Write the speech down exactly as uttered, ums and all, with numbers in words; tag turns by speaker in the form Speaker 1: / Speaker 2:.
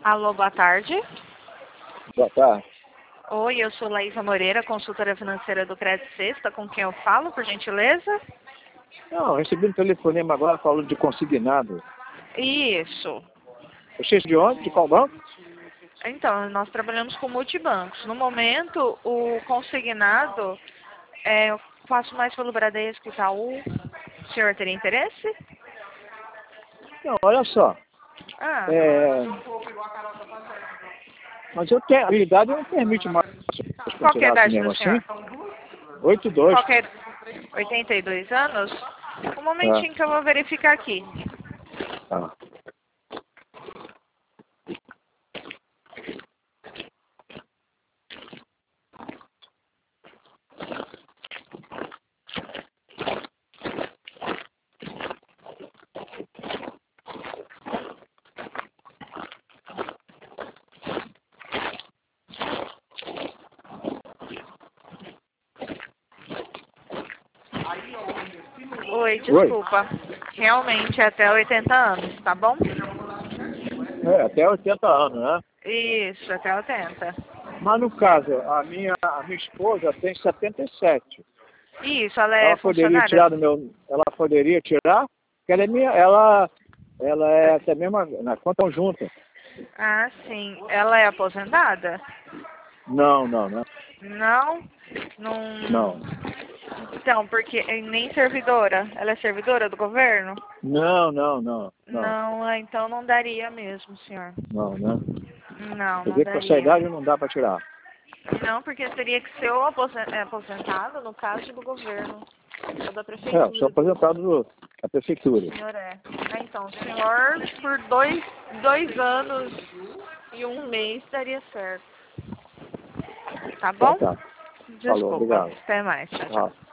Speaker 1: Alô, boa tarde.
Speaker 2: Boa tarde.
Speaker 1: Oi, eu sou Laísa Moreira, consultora financeira do Crédito Sexta, com quem eu falo, por gentileza?
Speaker 2: Não, recebi um telefonema agora falando de consignado.
Speaker 1: Isso.
Speaker 2: Vocês de onde? De qual banco?
Speaker 1: Então, nós trabalhamos com multibancos. No momento, o consignado, é, eu faço mais pelo Bradesco e Itaú. O senhor teria interesse?
Speaker 2: Não, olha só.
Speaker 1: Ah,
Speaker 2: É... Mas eu tenho, a minha idade não permite mais
Speaker 1: qual que é a
Speaker 2: continuar assim
Speaker 1: idade
Speaker 2: mesmo
Speaker 1: do senhor?
Speaker 2: assim. oito dois.
Speaker 1: Qual que é? oitenta e dois anos? Um momentinho que eu vou verificar aqui.
Speaker 2: Tá.
Speaker 1: Oi, desculpa. Realmente é até oitenta anos, tá bom?
Speaker 2: É, até oitenta anos, né?
Speaker 1: Isso, até oitenta.
Speaker 2: Mas no caso, a minha, a minha esposa tem setenta e sete.
Speaker 1: Isso, ela é
Speaker 2: Ela poderia
Speaker 1: funcionária?
Speaker 2: tirar do meu. Ela poderia tirar, porque ela é minha, ela, ela é até mesmo na conta junta.
Speaker 1: Ah, sim. Ela é aposentada?
Speaker 2: Não, não, não.
Speaker 1: Não? Não.
Speaker 2: Não.
Speaker 1: Então, porque nem servidora. Ela é servidora do governo?
Speaker 2: Não, não, não, não.
Speaker 1: Não, ah, então não daria mesmo, senhor.
Speaker 2: Não, né?
Speaker 1: Não,
Speaker 2: Quer
Speaker 1: não
Speaker 2: dizer que com essa
Speaker 1: daria.
Speaker 2: idade não dá para tirar.
Speaker 1: Não, porque teria que ser o aposen- é, aposentado no caso do governo. Ou da
Speaker 2: É,
Speaker 1: prefeitura.
Speaker 2: eu sou aposentado do- da prefeitura.
Speaker 1: O senhor é. Ah, então, o senhor por dois, dois anos e um mês daria certo. Tá
Speaker 2: Então
Speaker 1: bom?
Speaker 2: tá. Falou,
Speaker 1: Desculpa.
Speaker 2: obrigado.
Speaker 1: Até mais. Tchau, tchau.
Speaker 2: Tchau.